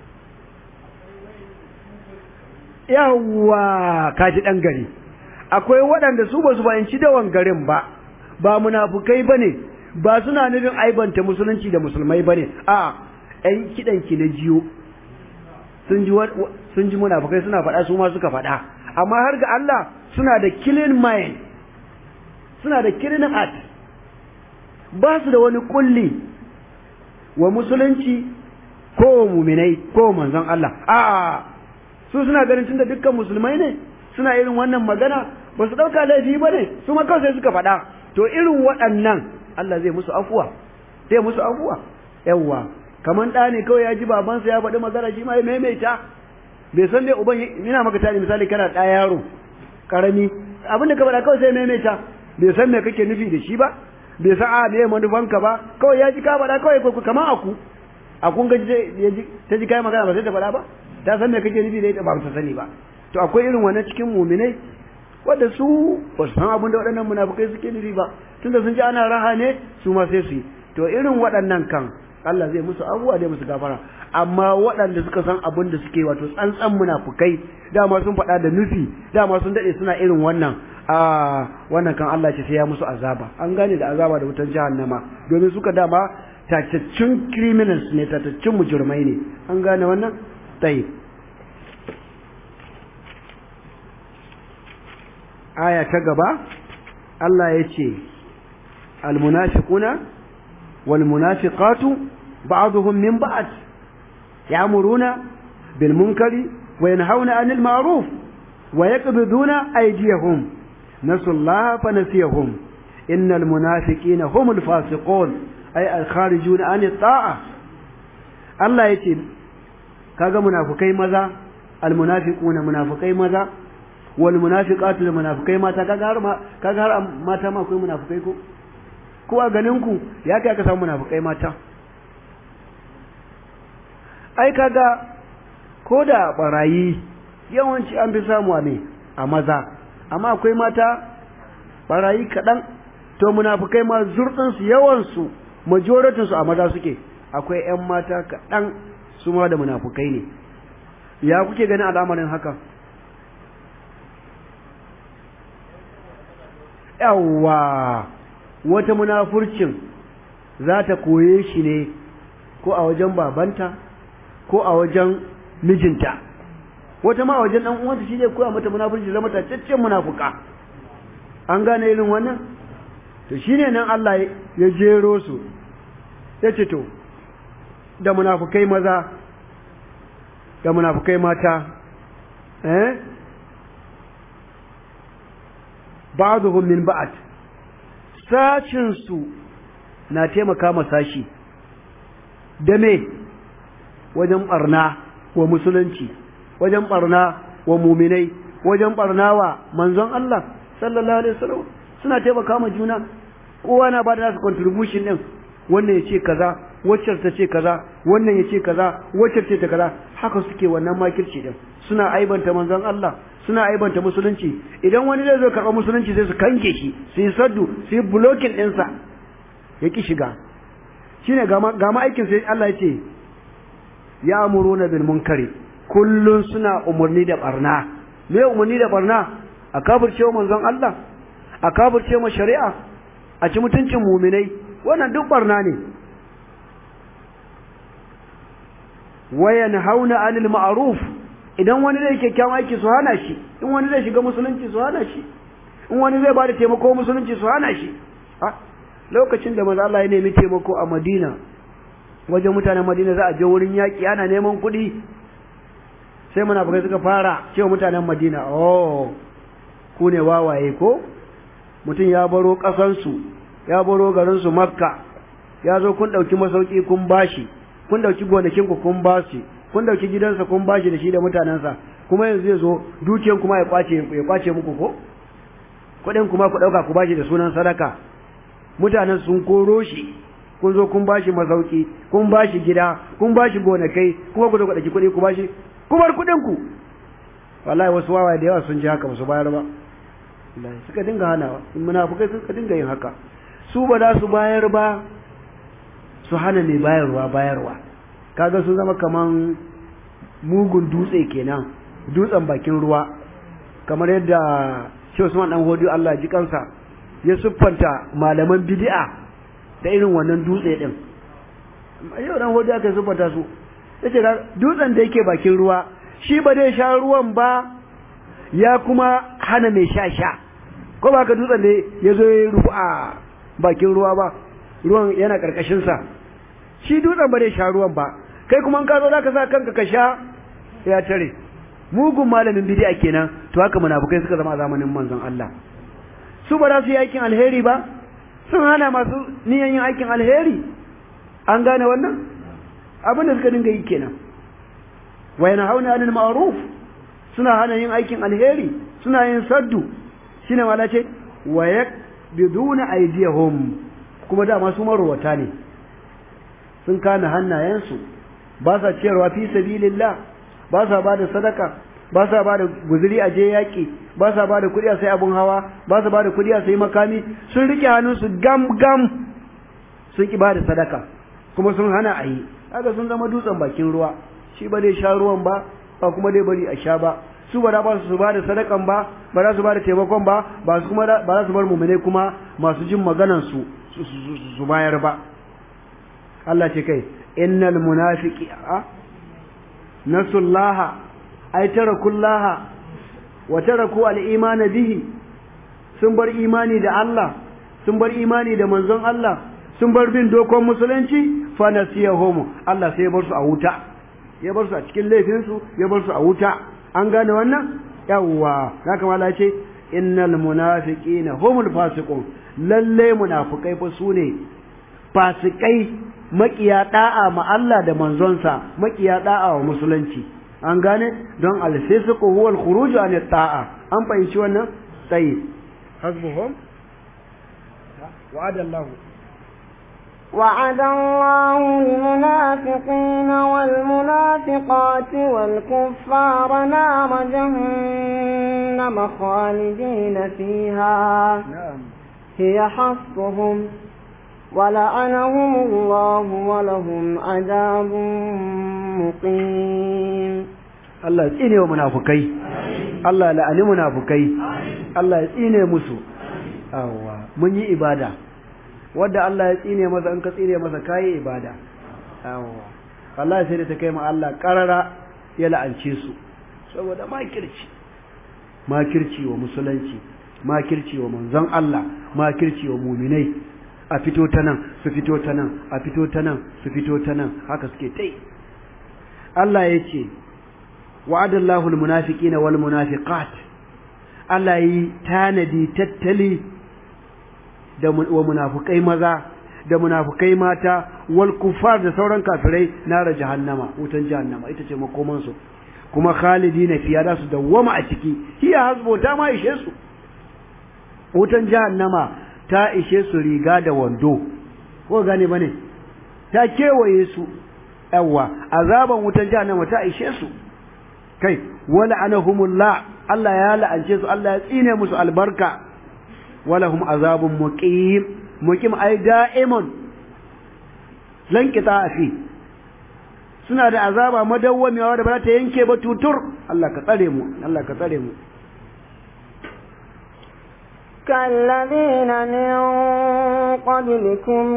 yawwa kaji dan gari akwai waɗanda su ba su bayanci dawan garin ba munafukai bane ba suna nufin aibanta musulunci da musulmai bane a ɗan kidan ki na jiyo sun ji munafukai suna faɗa su ma suka faɗa amma har ga Allah suna da clean mind suna da clean heart ba su da wani kulli wa musulunci ko muminai ko manzon Allah a su suna ganin tunda dukkan musulmai ne suna irin wannan magana ba su dauka laifi bane su ma kawai suka faɗa to irin waɗannan Allah zai musu afuwa yawa kaman da ne kawai ya ji babansa ya faɗi magana shi ma ya maimaita bai san dai uban ina maka tani misali kana da yaro karami abin da ka faɗa kawai sai maimaita bai san me kake nufi da shi ba bai san a me manufanka ba kawai ya ji ka faɗa kawai kaman akun ga ta ji kai magana ba sai ta faɗa ba ta san me kake nufi da ita ba ta sani ba to akwai irin wannan cikin mu'minai wanda su ba su san abin da waɗannan munafikai suke nufi ba tunda sun ji ana raha ne su ma sai su yi to irin waɗannan kan Allah zai musu abuwa zai musu gafara amma waɗanda suka san abin da suke wato tsantsan munafikai dama sun faɗa da nufi dama sun daɗe suna irin wannan wannan kan Allah ce sai ya musu azaba an gane da azaba da wutar jahannama domin suka dama tataccun criminals ne tataccun mujrimai ne an gane wannan tayyib aya ta gaba Allah ya ce almunafiquna wal munafiqatu ba'dhum min ba'd ya'muruna bil munkari wa yanhauna 'anil ma'ruf wa yaqbiduna aydiyahum nasullaha fanasiyahum innal munafiqina humul fasiqun ay al kharijuna 'anit ta'a Allah ya ce kaga munafikai maza al munafiquna munafikai maza wal munafiqatu da munafikai mata kaga har mata ma akwai munafikai ko a ganin ku ya kai aka samu munafikai mata ai kaga ko da barayi yawanci an fi samu a maza amma akwai mata barayi kadan to munafikai ma zurɗin su yawan su majoratin su a maza suke akwai ƴan mata kadan su ma da munafikai ne ya kuke ganin al'amarin haka yawwa wata munafurcin za ta koye shi ne ko a wajen babanta ko a wajen mijinta wata ma a wajen dan uwanta shi ne koya mata munafurci zama ta caccen munafuka an gane irin wannan to shine nan Allah ya jero su yace to da munafukai maza da munafukai mata ba'dhum min ba'd sashin su na taimaka ma sashi da me wajen barna wa musulunci wajen barna wa mu'minai wajen barna wa manzon Allah sallallahu alaihi wasallam suna taimaka ma juna kowa na ba da nasu contribution din wannan ya ce kaza wacce ta ce kaza wannan ya ce kaza wacce ce ta kaza haka suke wannan makirci din suna aibanta manzon Allah suna aibanta musulunci idan wani zai zo karɓa musulunci sai su kange shi su yi saddu su yi blocking ɗinsa ya ki shiga shine ga ma aikin sai Allah ya ce ya amuruna bil munkari kullun suna umurni da barna me umurni da barna a kafirce manzon Allah a kafirce ma shari'a a ci mutuncin mu'minai wannan duk barna ne wayan hauna anil ma'ruf idan wani zai kyakkyawan aiki su hana shi in wani zai shiga musulunci su hana shi in wani zai bada taimako musulunci su hana shi lokacin da manzo Allah ya nemi taimako a Madina wajen mutanen Madina za a je wurin yaki ana neman kuɗi sai munafikai suka fara cewa mutanen Madina ku ne wawaye ko mutum ya baro ƙasansu ya baro garinsu Makka ya zo kun ɗauki masauki kun bashi kun ɗauki gonakinku kun bashi kun ɗauki gidansa kun bashi da shi da mutanensa kuma yanzu zai zo dukiyan kuma ya kwace muku ko kuɗin kuma ku ɗauka ku bashi da sunan sadaka mutanen sun koro shi kun zo kun bashi masauki kun bashi gida kun bashi gonakai kuma ku zo ku ɗauki kuɗi ku bashi ku bar kuɗinku wallahi wasu wawaye da yawa sun ji haka ba su bayar ba wallahi suka dinga hanawa munafukai suka dinga yin haka su ba za su bayar ba su hana mai bayarwa kaga sun zama kaman mugun dutse kenan dutsen bakin ruwa kamar yadda Sheikh Usman dan Hodiyo Allah ji kansa ya siffanta malaman bid'a da irin wannan dutse din yau dan Hodiyo aka siffanta su yace dutsen da yake bakin ruwa shi ba zai sha ruwan ba ya kuma hana mai sha ko ba ka dutsen da ya zo ya rufu a bakin ruwa ba ruwan yana karkashin sa shi dutsen ba zai sha ruwan ba kai kuma in ka zo zaka sa kanka ka sha ya tare mugun malamin bid'a kenan to haka munafikai suka zama a zamanin manzon Allah su ba za su yi aikin alheri ba sun hana masu niyan yin aikin alheri an gane wannan abin da suka dinga yi kenan wa yanhauna 'anil ma'ruf suna hana yin aikin alheri suna yin saddu shine wala ce wa yakbiduna aydiyahum kuma da masu marwata ne sun kana hannayensu ba sa ciyarwa fi sabilillah ba sa bada sadaka ba sa bada guzuri a je yaki ba sa bada kudi a sai abun hawa ba sa bada kudi a sai makami sun rike hannunsu gam sun ki bada sadaka kuma sun hana a yi haka sun zama dutsen bakin ruwa shi ba dai sha ruwan ba kuma dai bari a sha ba su ba za su ba da sadakan ba za su ba da taimakon ba ba za su bar mu'mine kuma masu jin maganan su bayar ba Allah ce kai innal munafiqi nasullaha ay tarakullaha wa taraku al-iman bihi sun bar imani da Allah sun bar imani da manzon Allah sun bar bin dokon musulunci fa nasiyahum Allah sai ya bar su a wuta ya bar su a cikin laifin su ya bar su a wuta an gane wannan yawwa haka mala ce innal munafiqina humul fasiqun lalle munafikai fa sune fasikai makiya da'a ma Allah da manzonsa makiya da'a wa musulunci an gane don al-fisqu huwa al-khuruj an ta'a an fahimci wannan sai hasbuhum wa'ada Allah وعد الله المنافقين والمنافقات والكفار نار جهنم خالدين فيها هي حصبهم ولعنهم الله ولهم عذاب مقيم الله يتيني ومنافقين الله لعني منافقين الله يتيني مسو من إبادة wadda Allah ya tsine masa in ka tsine masa kai ibada yawa Allah sai da ta kai ma Allah karara ya la'ance su saboda makirci wa musulunci makirci wa manzon Allah makirci wa mu'minai a fito ta nan su fito ta nan a fito ta nan su fito ta nan haka suke tai Allah yace wa'adallahu almunafiqina wal munafiqat Allah yi tanadi tattali da wa munafikai maza da munafikai mata wal kufar da sauran kafirai nar jahannama wutan jahannama ita ce makoman su kuma khalidina fiya da su dawwama a ciki hiya hasbo ta ma ishe su wutan jahannama ta ishe su riga da wando ko gane bane ta kewaye su yawa azaban wutan jahannama ta ishe su kai wala anahumullah Allah ya la'ance su Allah ya tsine musu albarka walahum azabun muqim ay da'imun lan fi suna da azaba madawwamiwa da ba ta yanke ba tutur Allah ka tsare mu Allah ka tsare mu كالذين من قبلكم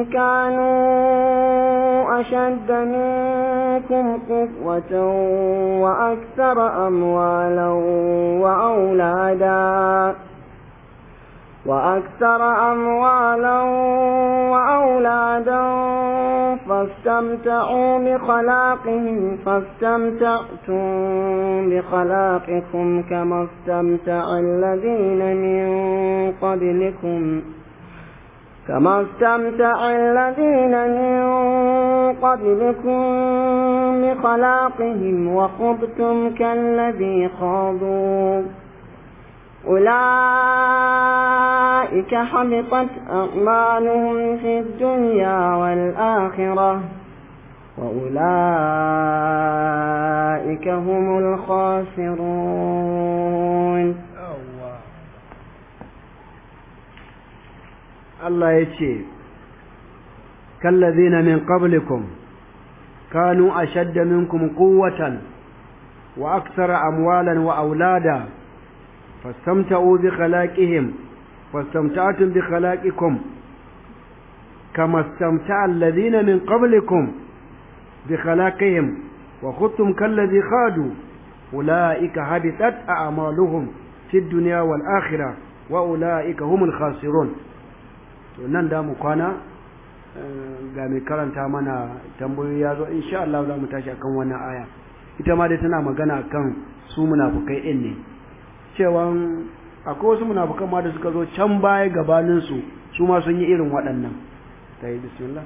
كانوا أشد منكم قوة وأكثر أموالا وأولادا فاستمتعتم بخلاقكم كما استمتع الذين من قبلكم بخلاقهم وخضتم كالذي خاضوا أولئك حبطت أعمالهم في الدنيا والآخرة وأولئك هم الخاسرون الله يجي كالذين من قبلكم كانوا أشد منكم قوة وأكثر أموالا وأولادا فاستمتعوا بخلاقهم واستمتعتم بخلاقكم كما استمتع الذين من قبلكم بخلاقهم وخضتم كالذي خاضوا أولئك حبطت أعمالهم في الدنيا والآخرة وأولئك هم الخاسرون nan da mu kwana ga mai karanta mana tambayoyi yazo insha Allah za mu tashi akan wannan aya ita ma dai tana magana kan su munafukai din ne cewa akwai wasu munafukan ma da suka zo can baya gabanin su ma sun yi irin waɗannan tayi bismillah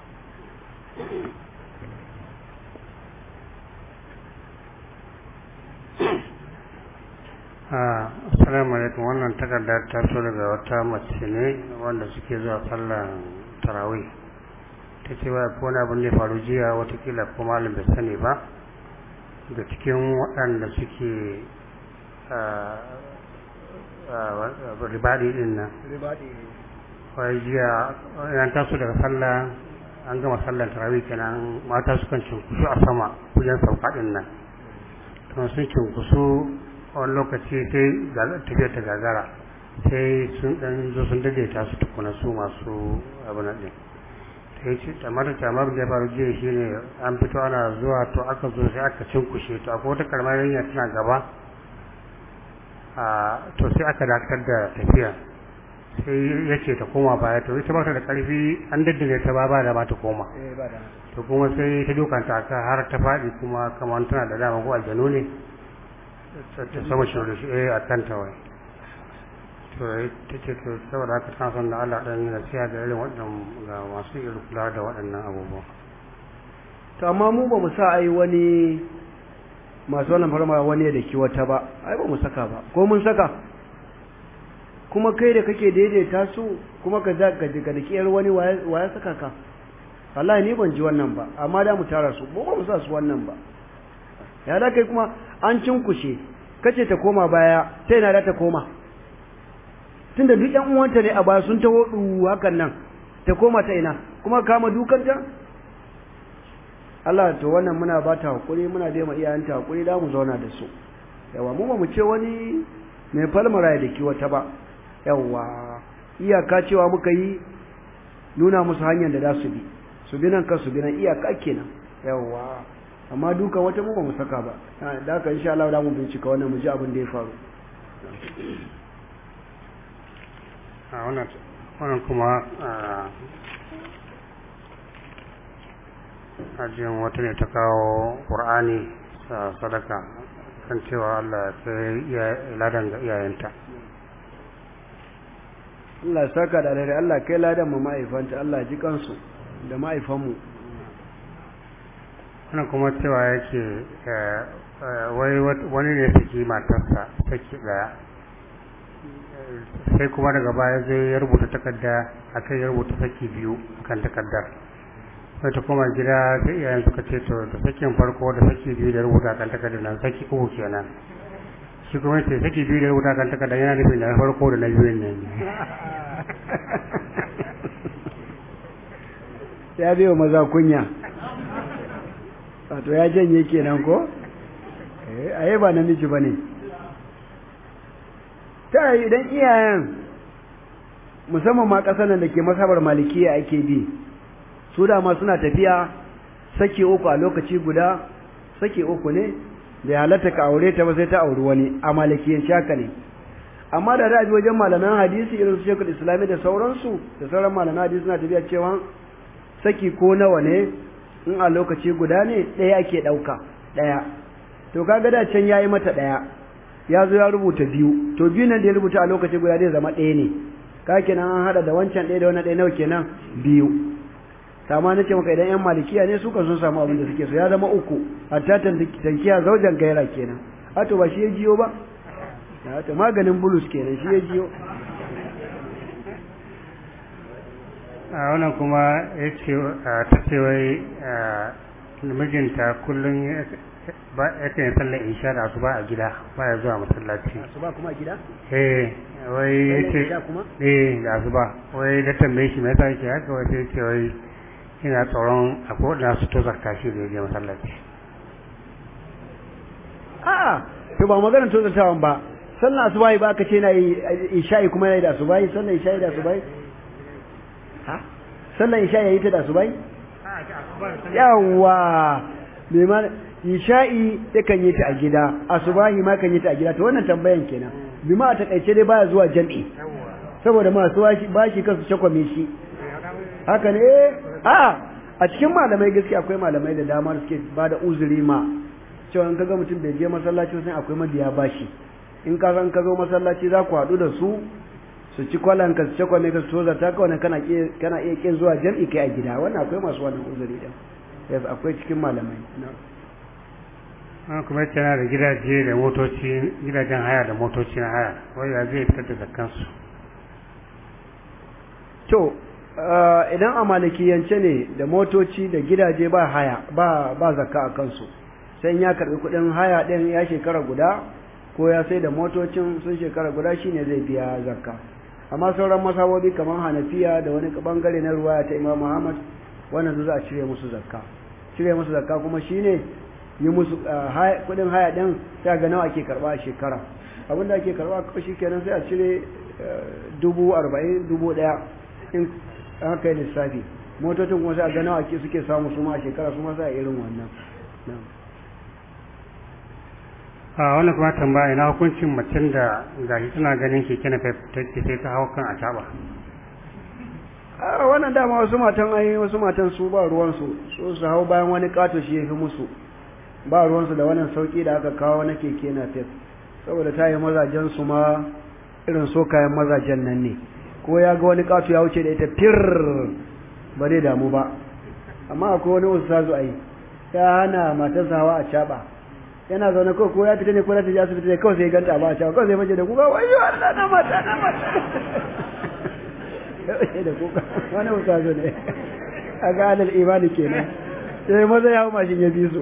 assalamu alaikum wannan takarda ta so daga wata mace ne wanda suke zuwa sallar tarawih ta ce wa ko na abin da faru jiya watakila ko malam bai sani ba da cikin waɗanda suke ribadi din nan wai jiya yan taso daga sallah an gama sallar tarawih kenan mata sukan cinkusu a sama kujen sauka din nan to sun cinkusu wani lokaci sai tafiya ta gagara sai sun dan zo sun daidaita su tukuna su masu abu na din sai ce tamar da faru jiya shine an fito ana zuwa to aka zo sai aka cinkushe to akwai wata karamar yanya tana gaba to sai aka dakatar da tafiya sai ya ce ta koma baya to ita ba ta da karfi an daddare ta ba da ba ta koma to kuma sai ta dukanta aka har ta faɗi kuma kamar tana da dama ko aljanu ne ta sama shi a kanta wai to ta ce to saboda haka tana son da Allah ɗan yana siya da irin waɗannan ga masu irin kula da waɗannan abubuwa to amma mu ba mu sa ai wani masu wannan farma wani da ki wata ba ai ba mu saka ba ko mun saka kuma kai da kake daidaita su kuma ka da kiyar wani waya saka ka wallahi ni ban ji wannan ba amma da mu tara su ba mu sa su wannan ba ya da kai kuma an cinkushe kace ta koma baya sai na da ta koma tunda duk ɗan uwanta ne a baya sun taho hakan nan ta koma ta ina kuma kama dukanta Allah to wannan muna ba ta hakuri muna da iyayenta hakuri da mu zauna da su yawa mu ba mu ce wani mai falmara da kiwata ba yawa iyaka cewa muka yi nuna musu hanyar da za su bi nan ka su bi nan iyaka kenan yawa amma dukan wata mu ba mu saka ba da haka insha Allah za mu bincika wannan mu ji abin da ya faru wannan kuma ajiyar wata ne ta kawo ƙur'ani sadaka kan cewa Allah ya ladan ga iyayenta. Allah saka da alheri, Allah kai ladan mu ma'aifanta, Allah ji kansu da ma'aifanmu. Wannan kuma cewa yake wani ne saki matarsa saki daya, sai kuma daga baya zai ya rubuta takarda akai ya rubuta saki biyu kan takardar, sai ta koma gida sai iyayen suka ce to da sakin farko da saki biyu da rubuta kan takardar nan saki uku kenan. Shi kuma sai saki biyu da rubuta kan takardar yana nufin da farko da na biyun nan. Ya biyo maza kunya, wato ya janye kenan ko? Aye ba namiji ba ne. Ta yi idan iyayen musamman ma ƙasar nan da ke masabar malikiya ake bi, su dama suna tafiya saki uku a lokaci guda, saki uku ne bai halatta ka aure ta ba sai ta auri wani, a malikiyan shaka ne. Amma da bi wajen malaman hadisi irin su Sheikhul Islami da sauransu da sauran malaman hadisi suna tafiya cewa saki ko nawa ne in a lokaci guda ne ɗaya ake ɗauka ɗaya. To kaga da can yayi mata ɗaya, ya zo ya rubuta biyu, to biyu nan da ya rubuta a lokaci guda zai zama ɗaya ne. Ka kenan an hada da wancan ɗaya da wannan ɗaya nawa kenan biyu. Kama nace maka idan yan malikiya ne su kan sun samu abin da suke so, ya zama uku, hatta tankiya zaujan gaira kenan. Hato ba shi ya jiyo ba? Hato maganin bulus kenan shi ya jiyo. A wannan kuma ya ce ta ce wai mijinta kullum ya kan sallar isha da asuba a gida baya zuwa masallaci. Asuba kuma a gida? Wai ya ce da asuba, wai da tambaye shi me yasa yake haka, wai sai ce wai ina tsoron akwai wadanda su tozarta shi da ya je masallaci. A'a, to ba maganar tozartawan ba, sallar asuba ba aka ce na yi isha'i kuma yana yi da asuba, sallar isha'i da asuba. Ha? Sallar isha'i yayi ta da asuba? Yawwa, me ma isha'i yakan yi ta a gida, asubahi ma kan yi ta a gida, to wannan tambayan kenan. Bi ma a takaice dai baya zuwa jami'i. Saboda masu bashi kansu cakwame shi. Haka ne a cikin malamai gaskiya akwai malamai da dama da suke ba da uzuri ma cewa in kaga mutum bai je masallaci sai akwai mabiya bashi. In ka san ka zo masallaci za ku haɗu da su ci kwalan ka su cakwame ka su toza ta kawai kana iya kin zuwa jami'i kai a gida, wannan akwai masu wannan uzuri din. Yes, akwai cikin malamai. Kuma yana da gidaje da motoci, gidajen haya da motoci na haya, wai ya zai fitar da zakkansu. To, idan a malikiyance ne da motoci da gidaje ba haya, ba zakka a kansu, sai ya karbi kuɗin haya ɗin ya shekara guda ko ya sai da motocin sun shekara guda shine zai biya zakka. Amma sauran masabobi kamar Hanafiya da wani bangare na ruwaya ta Imam Muhammad, wannan za a cire musu zakka. Cire musu zakka kuma shine yi musu kudin haya din sai ga nawa ake karba a shekara, abinda ake karba ko shikenan sai a cire 40,000 1,000 in aka yi lissafi. Motocin kuma sai ga nawa ake suke samu su ma a shekara su ma sai irin wannan. Wannan kuma tambaya ina hukuncin macen da gashi tana ganin keke na sai ta hau kan a taba. Wannan dama wasu matan su ba ruwansu su hau bayan wani kato shi ya fi musu, ba ruwansu da wannan sauki da aka kawo na keke na tef, saboda ta yi mazajen su ma irin so kayan mazajen nan ne, ko ya ga wani kato ya wuce da ita fir ba zai damu ba. Amma akwai wani ustazu ai ya hana matarsa hawa a caba, yana zaune ko ya fita ne ko ya tafi asibiti ne kawai sai ganta ba a caba, kawai sai mace da kuka wayo Allah na mata da kuka wani ustazu ne a ga adal imani kenan, sai maza ya hau mashin ya bi su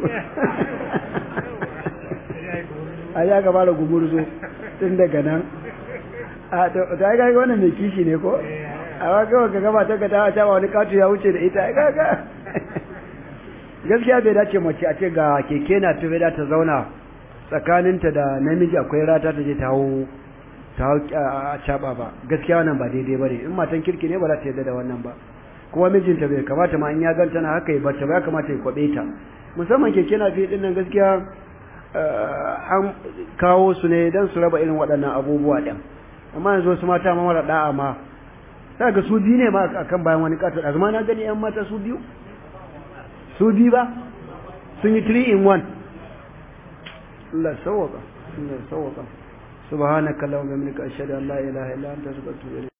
a ya gaba da gumurzo tun daga nan ta yi gaga wannan mai kishi ne ko a wakawa ka gaba ta ta ta wani katu ya wuce da ita ya gaga gaskiya bai dace mace a ce ga keke na tafi da ta zauna tsakaninta da namiji akwai rata ta je ta hau a caba ba, gaskiya wannan ba daidai ba ne. In matan kirki ne ba za ta yarda da wannan ba, kuma mijinta bai kamata ma in ya ganta na haka ya barta ba, ya kamata ya kwabe ta. Musamman keke na fiye dinnan gaskiya an kawo su ne don su raba irin waɗannan abubuwa ɗin. Amma yanzu wasu mata ma mara da'a ma sai ga su biyu ne ma akan bayan wani kato azuma na gani yan mata su biyu ba sun yi 3 in 1 Allah sawaka subhanaka allahumma wa bihamdika ashhadu an la ilaha illa anta astaghfiruka wa atubu ilayk